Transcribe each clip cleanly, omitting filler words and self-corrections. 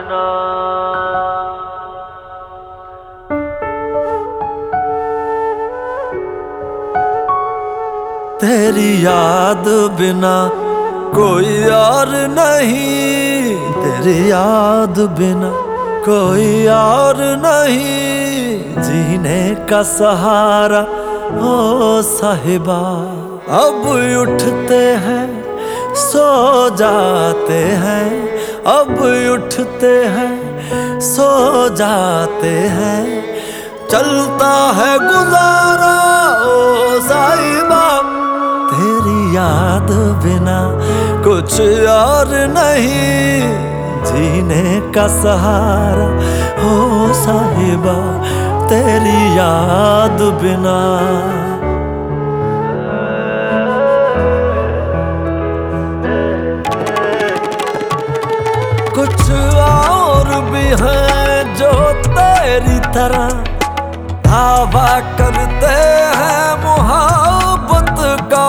बिना। तेरी याद बिना कोई और नहीं, तेरी याद बिना कोई और नहीं, जीने का सहारा ओ साहिबा। अब उठते हैं सो जाते हैं, अब उठते हैं सो जाते हैं, चलता है गुजारा ओ साहिबा। तेरी याद बिना कुछ और नहीं, जीने का सहारा हो साहिबा, तेरी याद बिना। कुछ और भी हैं जो तेरी तरह दावा करते हैं मोहब्बत का।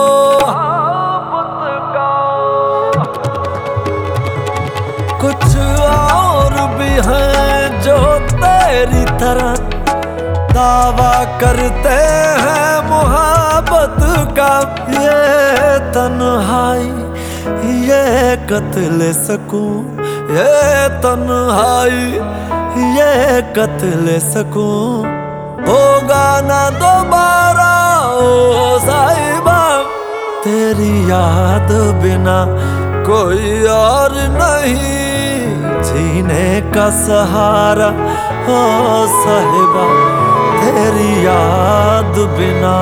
कुछ और भी हैं जो तेरी तरह दावा करते हैं मोहब्बत का। ये तन्हाई, ये कत्ल सकूं, ये तन्हाई, ये कत्ल सकूं, होगा ना दोबारा ओ साहिबा। तेरी याद बिना कोई और नहीं, जीने का सहारा ओ साहिबा, तेरी याद बिना।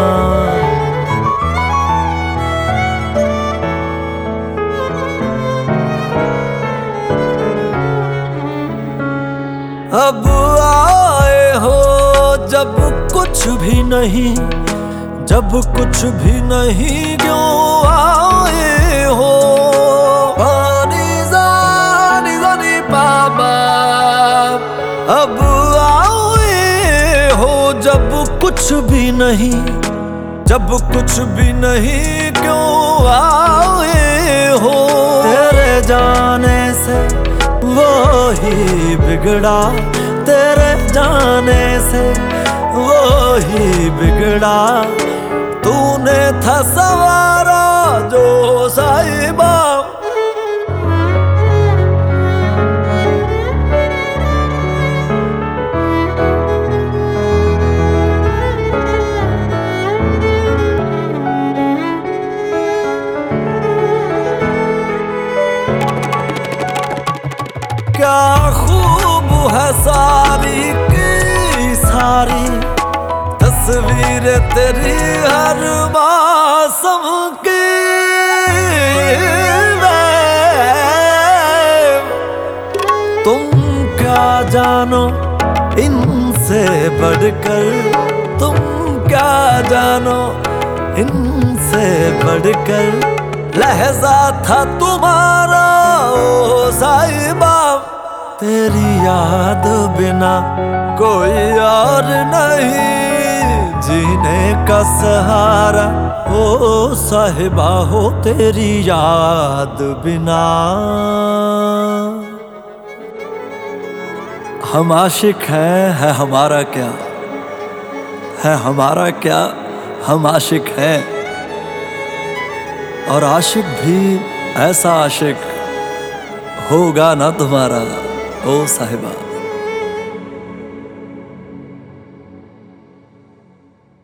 अब आए हो जब कुछ भी नहीं, जब कुछ भी नहीं क्यों आए हो। पानी जानी जानी बाबा, अब आए हो जब कुछ भी नहीं, जब कुछ भी नहीं क्यों आए हो। तेरे जाने से वो ही बिगड़ा, तेरे जाने से वो ही बिगड़ा, तूने था सवारा जो साहिबा। क्या खूब है सारी की सारी तस्वीर तेरी हर मौसम की। तुम क्या जानो इनसे बढ़कर, तुम क्या जानो इनसे बढ़कर, लहजा था तुम्हारा ओ साहिबा। तेरी याद बिना कोई और नहीं, जीने का सहारा ओ साहिबा हो, तेरी याद बिना। हम आशिक हैं, है हमारा क्या, है हमारा क्या, हम आशिक हैं। और आशिक भी ऐसा आशिक होगा ना तुम्हारा ओ साहिबा।